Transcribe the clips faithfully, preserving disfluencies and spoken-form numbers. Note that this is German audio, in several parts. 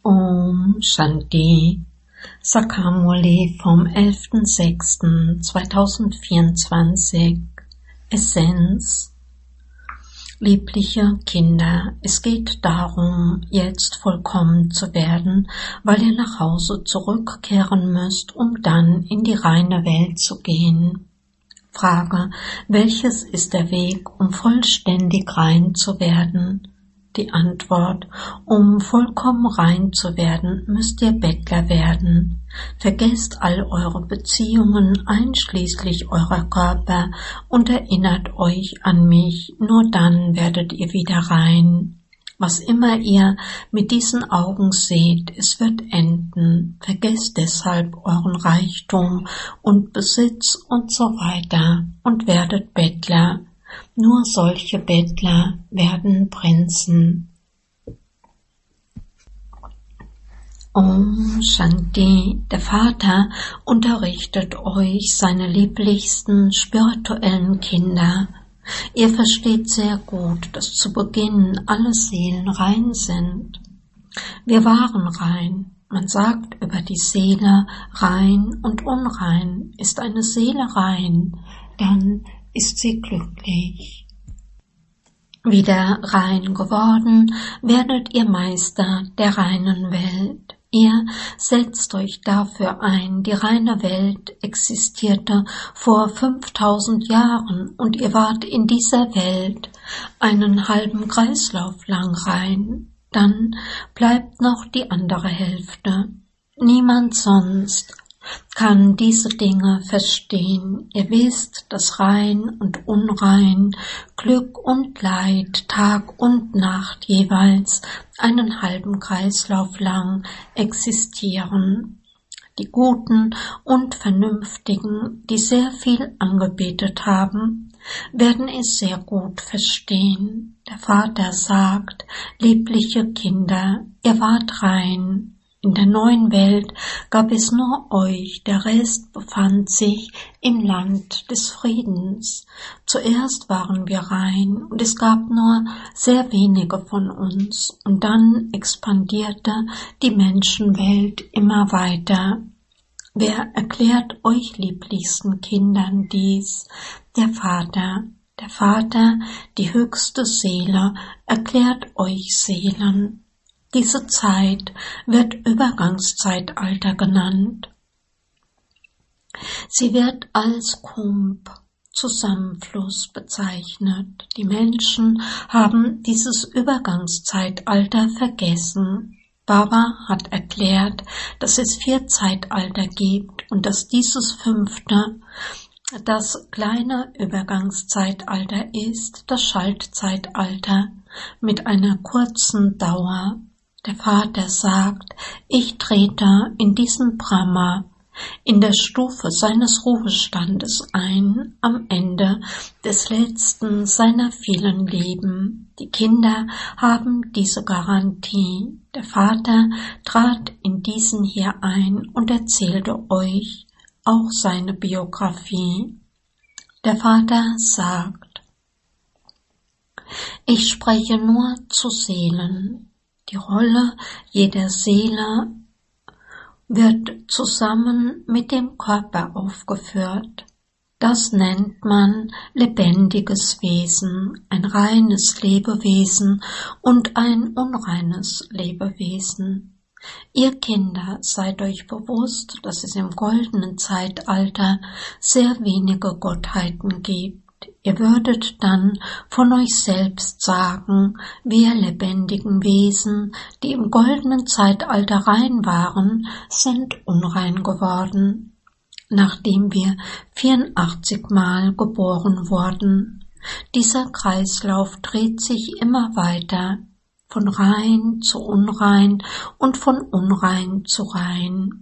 Om Shanti Sakamuli vom elften sechsten zweitausendvierundzwanzig. Essenz: Liebliche Kinder, es geht darum, jetzt vollkommen zu werden, weil ihr nach Hause zurückkehren müsst, um dann in die reine Welt zu gehen. Frage: Welches ist der Weg, um vollständig rein zu werden? Die Antwort: Um vollkommen rein zu werden, müsst ihr Bettler werden. Vergesst all eure Beziehungen, einschließlich eurer Körper, und erinnert euch an mich, nur dann werdet ihr wieder rein. Was immer ihr mit diesen Augen seht, es wird enden. Vergesst deshalb euren Reichtum und Besitz und so weiter und werdet Bettler. Nur solche Bettler werden Prinzen. Om Shanti. Der Vater unterrichtet euch seine lieblichsten spirituellen Kinder. Ihr versteht sehr gut, dass zu Beginn alle Seelen rein sind. Wir waren rein. Man sagt über die Seele rein und unrein. Ist eine Seele rein, dann ist sie glücklich. Wieder rein geworden, werdet ihr Meister der reinen Welt. Ihr setzt euch dafür ein, die reine Welt existierte vor fünftausend Jahren und ihr wart in dieser Welt einen halben Kreislauf lang rein. Dann bleibt noch die andere Hälfte. Niemand sonst kann diese Dinge verstehen. Ihr wisst, dass rein und unrein, Glück und Leid, Tag und Nacht jeweils einen halben Kreislauf lang existieren. Die Guten und Vernünftigen, die sehr viel angebetet haben, werden es sehr gut verstehen. Der Vater sagt: Liebliche Kinder, ihr wart rein. In der neuen Welt gab es nur euch, der Rest befand sich im Land des Friedens. Zuerst waren wir rein und es gab nur sehr wenige von uns und dann expandierte die Menschenwelt immer weiter. Wer erklärt euch lieblichsten Kindern dies? Der Vater. Der Vater, die höchste Seele, erklärt euch Seelen. Diese Zeit wird Übergangszeitalter genannt. Sie wird als Kumbh, Zusammenfluss, bezeichnet. Die Menschen haben dieses Übergangszeitalter vergessen. Baba hat erklärt, dass es vier Zeitalter gibt und dass dieses fünfte das kleine Übergangszeitalter ist, das Schaltzeitalter, mit einer kurzen Dauer. Der Vater sagt: Ich trete in diesen Brahma, in der Stufe seines Ruhestandes ein, am Ende des letzten seiner vielen Leben. Die Kinder haben diese Garantie. Der Vater trat in diesen hier ein und erzählte euch auch seine Biografie. Der Vater sagt: Ich spreche nur zu Seelen. Die Rolle jeder Seele wird zusammen mit dem Körper aufgeführt. Das nennt man lebendiges Wesen, ein reines Lebewesen und ein unreines Lebewesen. Ihr Kinder, seid euch bewusst, dass es im goldenen Zeitalter sehr wenige Gottheiten gibt. Ihr würdet dann von euch selbst sagen: Wir lebendigen Wesen, die im goldenen Zeitalter rein waren, sind unrein geworden, nachdem wir vierundachtzig Mal geboren wurden. Dieser Kreislauf dreht sich immer weiter, von rein zu unrein und von unrein zu rein.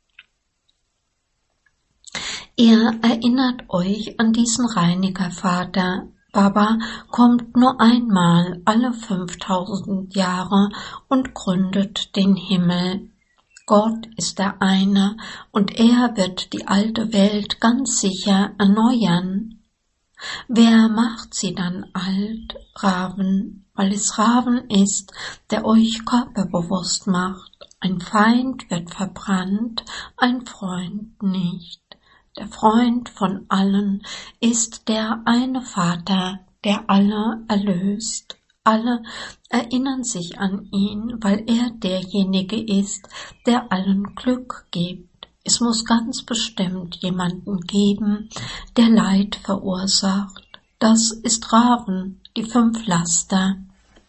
Ihr erinnert euch an diesen Reinigervater. Baba kommt nur einmal alle fünftausend Jahre und gründet den Himmel. Gott ist der eine und er wird die alte Welt ganz sicher erneuern. Wer macht sie dann alt? Raven. weil es Raven ist, der euch körperbewusst macht. Ein Feind wird verbrannt, ein Freund nicht. Der Freund von allen ist der eine Vater, der alle erlöst. Alle erinnern sich an ihn, weil er derjenige ist, der allen Glück gibt. Es muss ganz bestimmt jemanden geben, der Leid verursacht. Das ist Raven, die fünf Laster.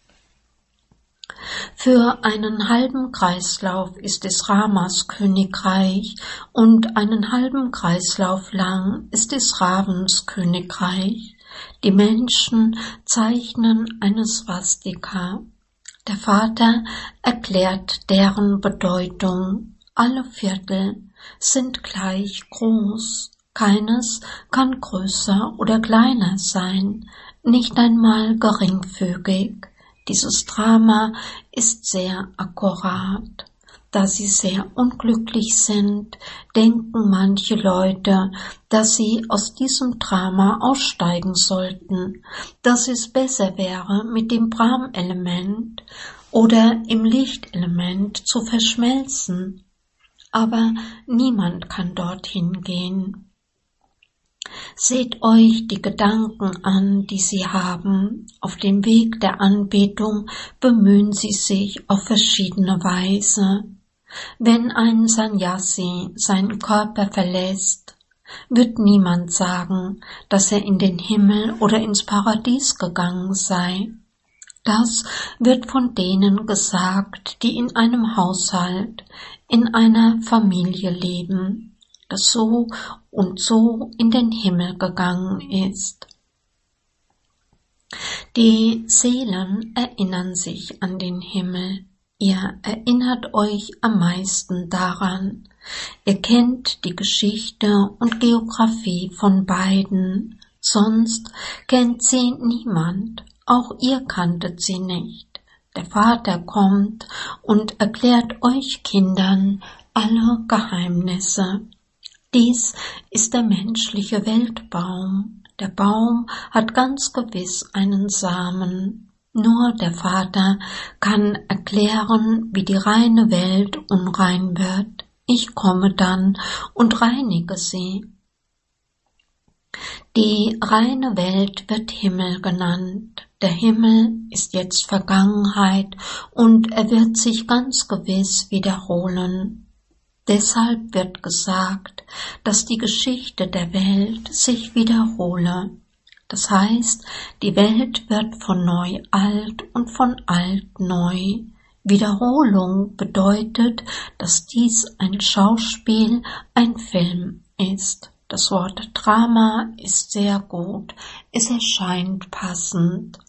Für einen halben Kreislauf ist es Ramas Königreich und einen halben Kreislauf lang ist es Ravens Königreich. Die Menschen zeichnen eine Swastika. Der Vater erklärt deren Bedeutung. Alle Viertel sind gleich groß. Keines kann größer oder kleiner sein, nicht einmal geringfügig. Dieses Drama ist sehr akkurat. Da sie sehr unglücklich sind, denken manche Leute, dass sie aus diesem Drama aussteigen sollten, dass es besser wäre, mit dem Brahm-Element oder im Lichtelement zu verschmelzen. Aber niemand kann dorthin gehen. Seht euch die Gedanken an, die sie haben. Auf dem Weg der Anbetung bemühen sie sich auf verschiedene Weise. Wenn ein Sannyasi seinen Körper verlässt, wird niemand sagen, dass er in den Himmel oder ins Paradies gegangen sei. Das wird von denen gesagt, die in einem Haushalt, in einer Familie leben, das so und so in den Himmel gegangen ist. Die Seelen erinnern sich an den Himmel. Ihr erinnert euch am meisten daran. Ihr kennt die Geschichte und Geografie von beiden, sonst kennt sie niemand. Auch ihr kanntet sie nicht. Der Vater kommt und erklärt euch Kindern alle Geheimnisse. Dies ist der menschliche Weltbaum. Der Baum hat ganz gewiss einen Samen. Nur der Vater kann erklären, wie die reine Welt unrein wird. Ich komme dann und reinige sie. Die reine Welt wird Himmel genannt. Der Himmel ist jetzt Vergangenheit und er wird sich ganz gewiss wiederholen. Deshalb wird gesagt, dass die Geschichte der Welt sich wiederhole. Das heißt, die Welt wird von neu alt und von alt neu. Wiederholung bedeutet, dass dies ein Schauspiel, ein Film ist. Das Wort Drama ist sehr gut. Es erscheint passend.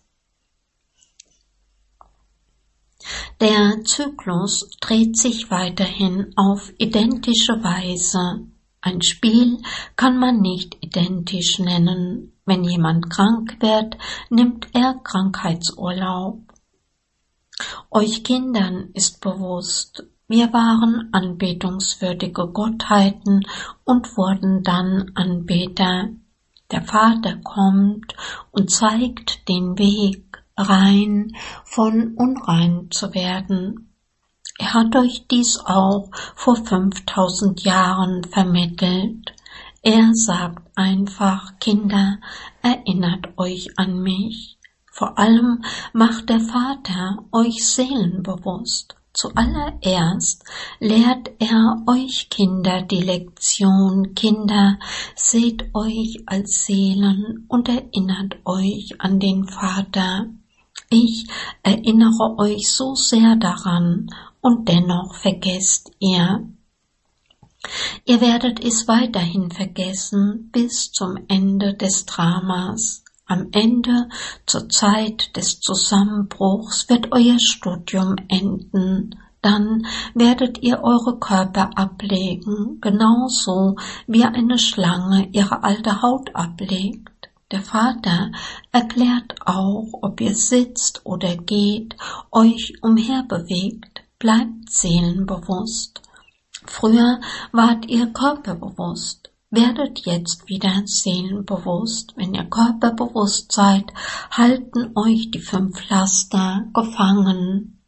Der Zyklus dreht sich weiterhin auf identische Weise. Ein Spiel kann man nicht identisch nennen. Wenn jemand krank wird, nimmt er Krankheitsurlaub. Euch Kindern ist bewusst, wir waren anbetungswürdige Gottheiten und wurden dann Anbeter. Der Vater kommt und zeigt den Weg, rein von unrein zu werden. Er hat euch dies auch vor fünftausend Jahren vermittelt. Er sagt einfach, Kinder, erinnert euch an mich. Vor allem macht der Vater euch seelenbewusst. Zuallererst lehrt er euch Kinder die Lektion, Kinder, seht euch als Seelen und erinnert euch an den Vater. Ich erinnere euch so sehr daran und dennoch vergesst ihr. Ihr werdet es weiterhin vergessen bis zum Ende des Dramas. Am Ende, zur Zeit des Zusammenbruchs, wird euer Studium enden. Dann werdet ihr eure Körper ablegen, genauso wie eine Schlange ihre alte Haut ablegt. Der Vater erklärt auch, ob ihr sitzt oder geht, euch umherbewegt, bleibt seelenbewusst. Früher wart ihr körperbewusst, Werdet jetzt wieder seelenbewusst. Wenn ihr körperbewusst seid, halten euch die fünf Laster gefangen.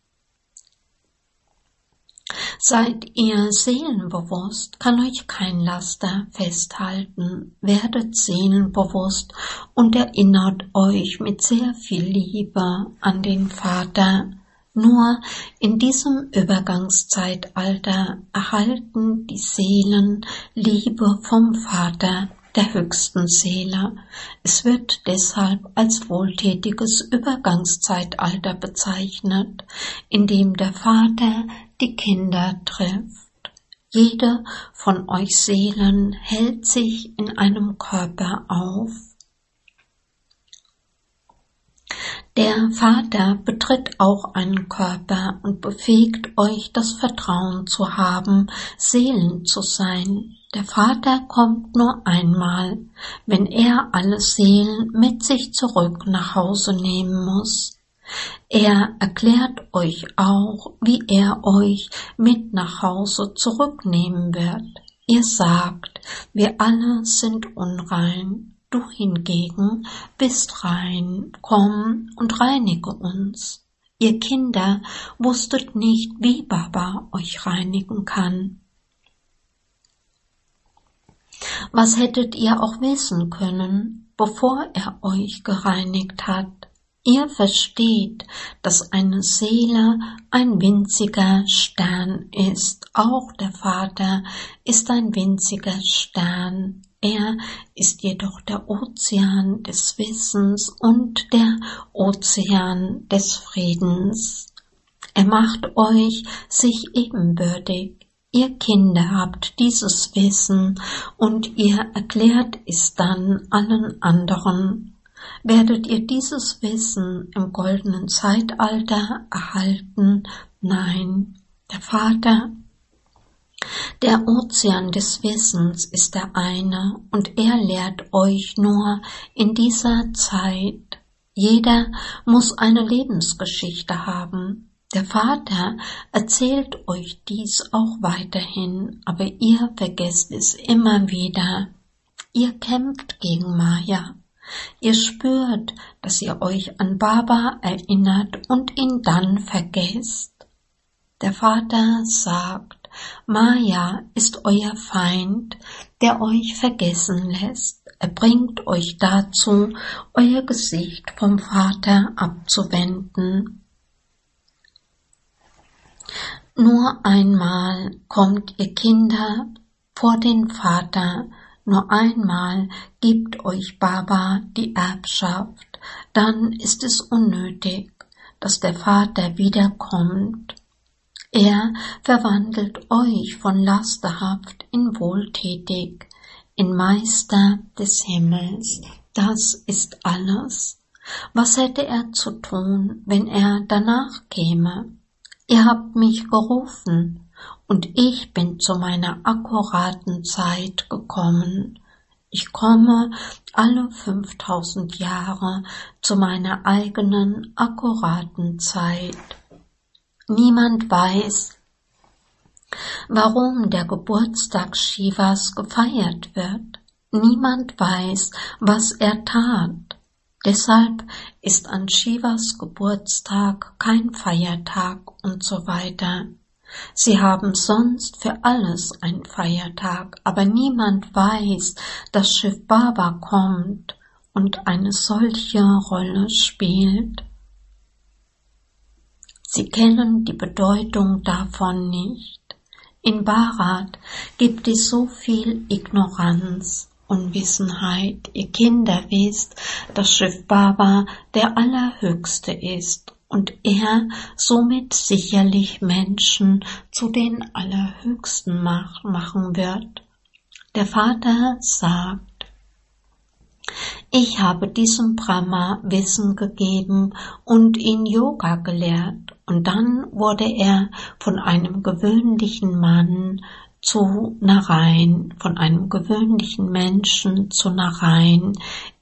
Seid ihr seelenbewusst, kann euch kein Laster festhalten. Werdet seelenbewusst und erinnert euch mit sehr viel Liebe an den Vater. Nur in diesem Übergangszeitalter erhalten die Seelen Liebe vom Vater, der höchsten Seele. Es wird deshalb als wohltätiges Übergangszeitalter bezeichnet, in dem der Vater die Kinder trifft. Jede von euch Seelen hält sich in einem Körper auf. Der Vater betritt auch einen Körper und befähigt euch, das Vertrauen zu haben, Seelen zu sein. Der Vater kommt nur einmal, wenn er alle Seelen mit sich zurück nach Hause nehmen muss. Er erklärt euch auch, wie er euch mit nach Hause zurücknehmen wird. Ihr sagt, wir alle sind unrein. Du hingegen bist rein, komm und reinige uns. Ihr Kinder wusstet nicht, wie Baba euch reinigen kann. Was hättet ihr auch wissen können, bevor er euch gereinigt hat? Ihr versteht, dass eine Seele ein winziger Stern ist. Auch der Vater ist ein winziger Stern. Er ist jedoch der Ozean des Wissens und der Ozean des Friedens. Er macht euch sich ebenbürtig. Ihr Kinder habt dieses Wissen und ihr erklärt es dann allen anderen. Werdet ihr dieses Wissen im goldenen Zeitalter erhalten? Nein, der Vater, der Ozean des Wissens ist der eine und er lehrt euch nur in dieser Zeit. Jeder muss eine Lebensgeschichte haben. Der Vater erzählt euch dies auch weiterhin, aber ihr vergesst es immer wieder. Ihr kämpft gegen Maya. Ihr spürt, dass ihr euch an Baba erinnert und ihn dann vergesst. Der Vater sagt, Maya ist euer Feind, der euch vergessen lässt. Er bringt euch dazu, euer Gesicht vom Vater abzuwenden. Nur einmal kommt ihr Kinder vor den Vater, nur einmal gibt euch Baba die Erbschaft, dann ist es unnötig, dass der Vater wiederkommt. Er verwandelt euch von lasterhaft in wohltätig, in Meister des Himmels. Das ist alles. Was hätte er zu tun, wenn er danach käme? Ihr habt mich gerufen, und ich bin zu meiner akkuraten Zeit gekommen. Ich komme alle fünftausend Jahre zu meiner eigenen akkuraten Zeit. Niemand weiß, warum der Geburtstag Shivas gefeiert wird. Niemand weiß, was er tat. Deshalb ist an Shivas Geburtstag kein Feiertag und so weiter. Sie haben sonst für alles einen Feiertag, aber niemand weiß, dass Shiv Baba kommt und eine solche Rolle spielt. Sie kennen die Bedeutung davon nicht. In Bharat gibt es so viel Ignoranz, Unwissenheit. Ihr Kinder wisst, dass Shiv Baba der Allerhöchste ist und er somit sicherlich Menschen zu den Allerhöchsten machen wird. Der Vater sagt, ich habe diesem Brahma Wissen gegeben und ihn Yoga gelehrt, und dann wurde er von einem gewöhnlichen Mann zu Narayan, von einem gewöhnlichen Menschen zu Narayan.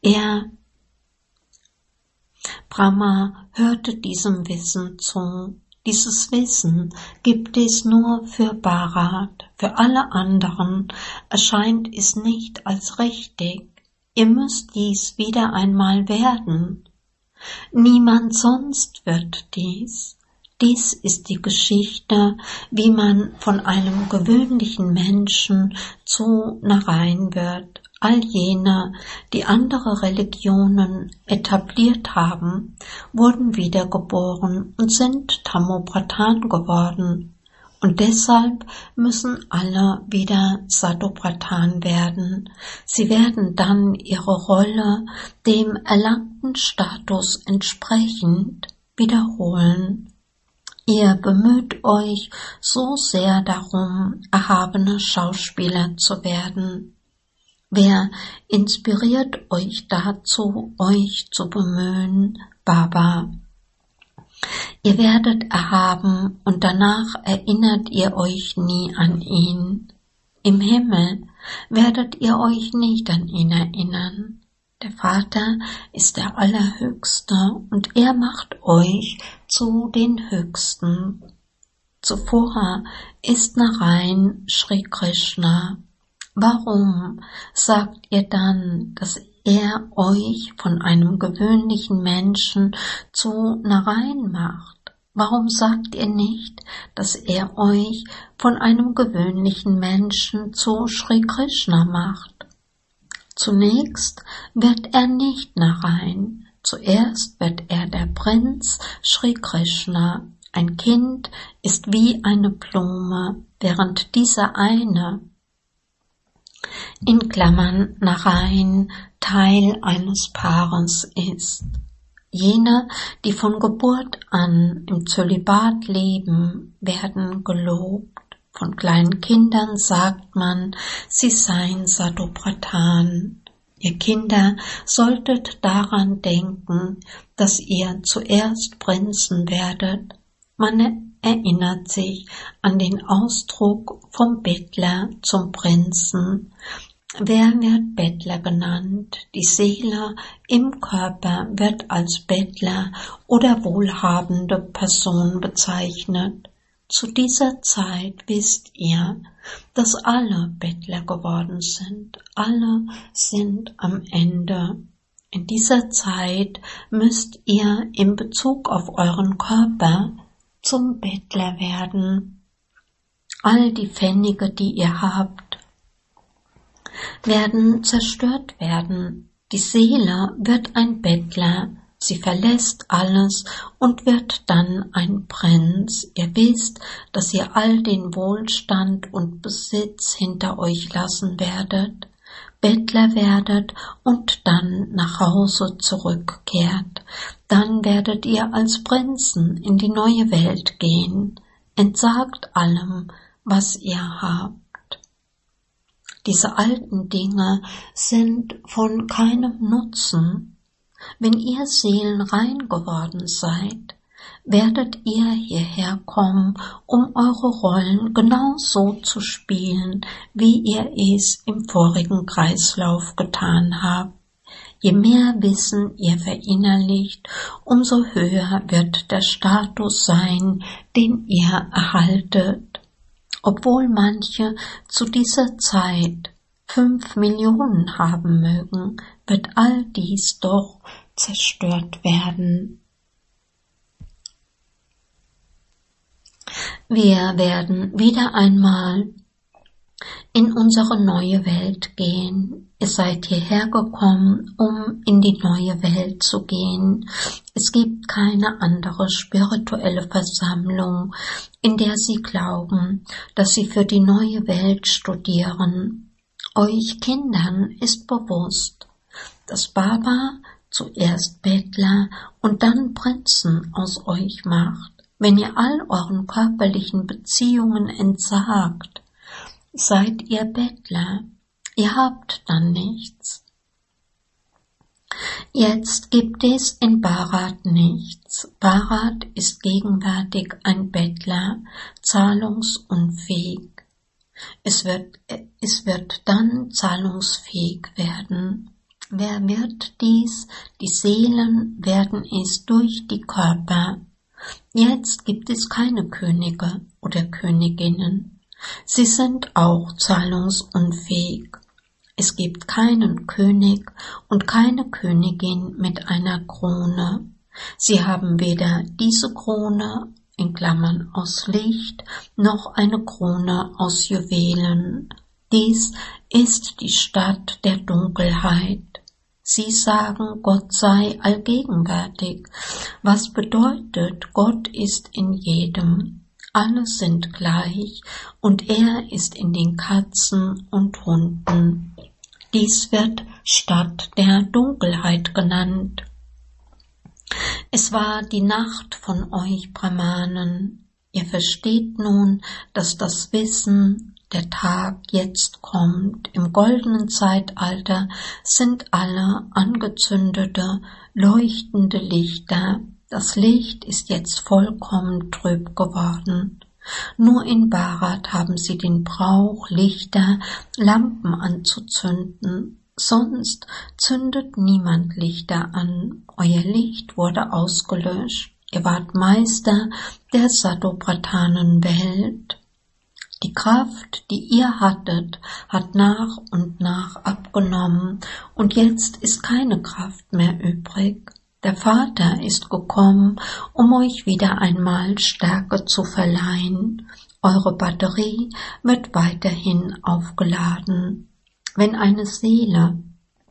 Er, Brahma, hörte diesem Wissen zu. Dieses Wissen gibt es nur für Bharat, für alle anderen erscheint es nicht als richtig. Ihr müsst dies wieder einmal werden. Niemand sonst wird dies. Dies ist die Geschichte, wie man von einem gewöhnlichen Menschen zu Narayan wird. All jene, die andere Religionen etabliert haben, wurden wiedergeboren und sind Tamopradhan geworden. Und deshalb müssen alle wieder Satopradhan werden. Sie werden dann ihre Rolle dem erlangten Status entsprechend wiederholen. Ihr bemüht euch so sehr darum, erhabene Schauspieler zu werden. Wer inspiriert euch dazu, euch zu bemühen? Baba. Ihr werdet erhaben und danach erinnert ihr euch nie an ihn. Im Himmel werdet ihr euch nicht an ihn erinnern. Der Vater ist der Allerhöchste und er macht euch zu den Höchsten. Zuvor ist Narayan Shri Krishna. Warum sagt ihr dann, dass er euch von einem gewöhnlichen Menschen zu Narayan macht? Warum sagt ihr nicht, dass er euch von einem gewöhnlichen Menschen zu Shri Krishna macht? Zunächst wird er nicht Narayan, zuerst wird er der Prinz Shri Krishna. Ein Kind ist wie eine Blume, während dieser eine in Klammern Narayan Teil eines Paares ist. Jene, die von Geburt an im Zölibat leben, werden gelobt. Von kleinen Kindern sagt man, sie seien Satopradhan. Ihr Kinder solltet daran denken, dass ihr zuerst Prinzen werdet. Man erinnert sich an den Ausdruck vom Bettler zum Prinzen. Wer wird Bettler genannt? Die Seele im Körper wird als Bettler oder wohlhabende Person bezeichnet. Zu dieser Zeit wisst ihr, dass alle Bettler geworden sind. Alle sind am Ende. In dieser Zeit müsst ihr in Bezug auf euren Körper zum Bettler werden. All die Pfennige, die ihr habt, werden zerstört werden. Die Seele wird ein Bettler, sie verlässt alles und wird dann ein Prinz. Ihr wisst, dass ihr all den Wohlstand und Besitz hinter euch lassen werdet, Bettler werdet und dann nach Hause zurückkehrt. Dann werdet ihr als Prinzen in die neue Welt gehen. Entsagt allem, was ihr habt. Diese alten Dinge sind von keinem Nutzen. Wenn ihr seelenrein geworden seid, werdet ihr hierher kommen, um eure Rollen genau so zu spielen, wie ihr es im vorigen Kreislauf getan habt. Je mehr Wissen ihr verinnerlicht, umso höher wird der Status sein, den ihr erhaltet. Obwohl manche zu dieser Zeit fünf Millionen haben mögen, wird all dies doch zerstört werden. Wir werden wieder einmal in unsere neue Welt gehen. Ihr seid hierher gekommen, um in die neue Welt zu gehen. Es gibt keine andere spirituelle Versammlung, in der Sie glauben, dass Sie für die neue Welt studieren. Euch Kindern ist bewusst, dass Baba zuerst Bettler und dann Prinzen aus euch macht. Wenn ihr all euren körperlichen Beziehungen entsagt, seid ihr Bettler, ihr habt dann nichts. Jetzt gibt es in Bharat nichts. Bharat ist gegenwärtig ein Bettler, zahlungsunfähig. Es wird, es wird dann zahlungsfähig werden. Wer wird dies? Die Seelen werden es durch die Körper. Jetzt gibt es keine Könige oder Königinnen. Sie sind auch zahlungsunfähig. Es gibt keinen König und keine Königin mit einer Krone. Sie haben weder diese Krone in Klammern aus Licht noch eine Krone aus Juwelen. Dies ist die Stadt der Dunkelheit. Sie sagen, Gott sei allgegenwärtig. Was bedeutet, Gott ist in jedem. Alle sind gleich und er ist in den Katzen und Hunden. Dies wird Stadt der Dunkelheit genannt. Es war die Nacht von euch Brahmanen. Ihr versteht nun, dass das Wissen, der Tag jetzt kommt. Im goldenen Zeitalter sind alle angezündete, leuchtende Lichter. Das Licht ist jetzt vollkommen trüb geworden. Nur in Bharat haben sie den Brauch, Lichter, Lampen anzuzünden. Sonst zündet niemand Lichter an. Euer Licht wurde ausgelöscht. Ihr wart Meister der Sadobratanen-Welt. Die Kraft, die ihr hattet, hat nach und nach abgenommen, und jetzt ist keine Kraft mehr übrig. Der Vater ist gekommen, um euch wieder einmal Stärke zu verleihen. Eure Batterie wird weiterhin aufgeladen. Wenn eine Seele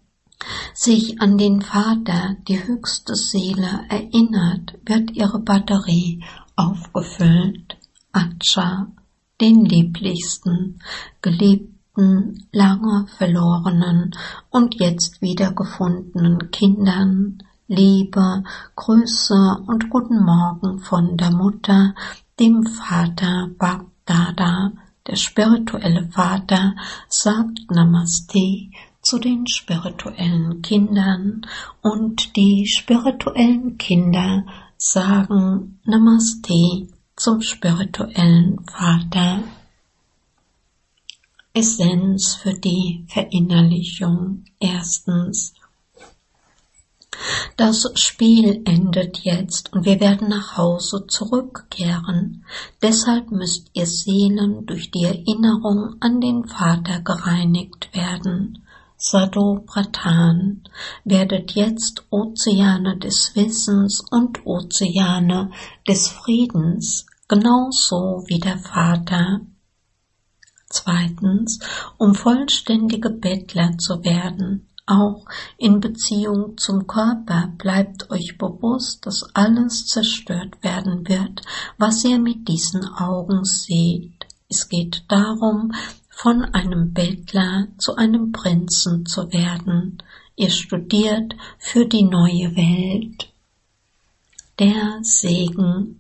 sich an den Vater, die höchste Seele, erinnert, wird ihre Batterie aufgefüllt. Acha, den lieblichsten, geliebten, lange verlorenen und jetzt wiedergefundenen Kindern, Liebe, Grüße und guten Morgen von der Mutter, dem Vater Bab-Dada. Der spirituelle Vater sagt Namaste zu den spirituellen Kindern und die spirituellen Kinder sagen Namaste zum spirituellen Vater. Essenz für die Verinnerlichung. Erstens. Das Spiel endet jetzt und wir werden nach Hause zurückkehren. Deshalb müsst ihr Seelen durch die Erinnerung an den Vater gereinigt werden. Sadobratan, werdet jetzt Ozeane des Wissens und Ozeane des Friedens, genauso wie der Vater. Zweitens, um vollständige Bettler zu werden. Auch in Beziehung zum Körper bleibt euch bewusst, dass alles zerstört werden wird, was ihr mit diesen Augen seht. Es geht darum, von einem Bettler zu einem Prinzen zu werden. Ihr studiert für die neue Welt. Der Segen.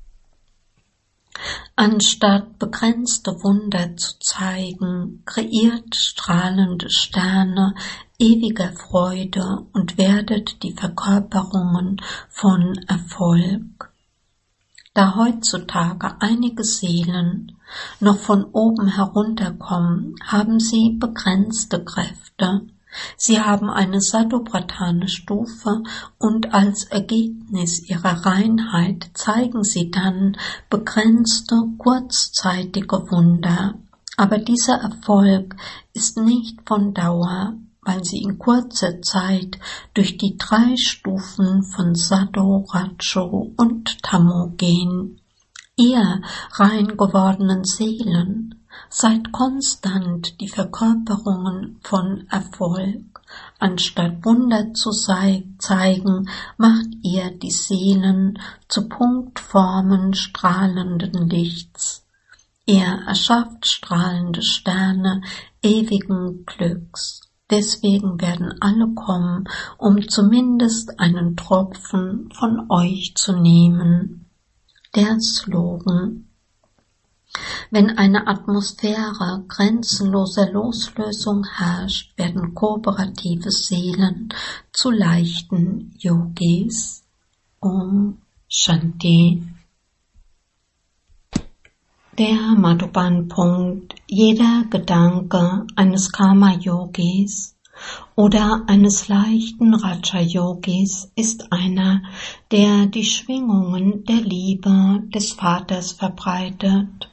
Anstatt begrenzte Wunder zu zeigen, kreiert strahlende Sterne ewiger Freude und werdet die Verkörperungen von Erfolg. Da heutzutage einige Seelen noch von oben herunterkommen, haben sie begrenzte Kräfte. Sie haben eine Sadopratane-Stufe und als Ergebnis ihrer Reinheit zeigen sie dann begrenzte, kurzzeitige Wunder. Aber dieser Erfolg ist nicht von Dauer, weil sie in kurzer Zeit durch die drei Stufen von Sado, Rajo und Tamo gehen. Ihr rein gewordenen Seelen, seid konstant die Verkörperungen von Erfolg. Anstatt Wunder zu zeigen, macht ihr die Seelen zu Punktformen strahlenden Lichts. Ihr erschafft strahlende Sterne ewigen Glücks. Deswegen werden alle kommen, um zumindest einen Tropfen von euch zu nehmen. Der Slogan. Wenn eine Atmosphäre grenzenloser Loslösung herrscht, werden kooperative Seelen zu leichten Yogis. Om Shanti. Der Madhuban-Punkt. Jeder Gedanke eines Karma-Yogis oder eines leichten Raja-Yogis ist einer, der die Schwingungen der Liebe des Vaters verbreitet.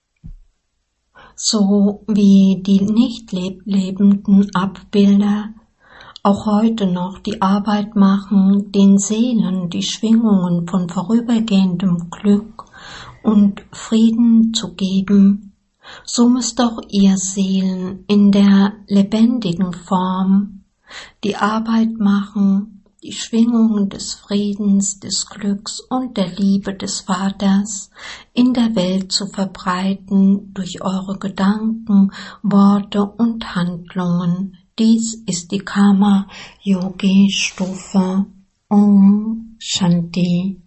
So wie die nicht lebenden Abbilder auch heute noch die Arbeit machen, den Seelen die Schwingungen von vorübergehendem Glück und Frieden zu geben, so müsst auch ihr Seelen in der lebendigen Form die Arbeit machen, die Schwingungen des Friedens, des Glücks und der Liebe des Vaters in der Welt zu verbreiten durch eure Gedanken, Worte und Handlungen. Dies ist die Karma-Yogi-Stufe. Om Shanti.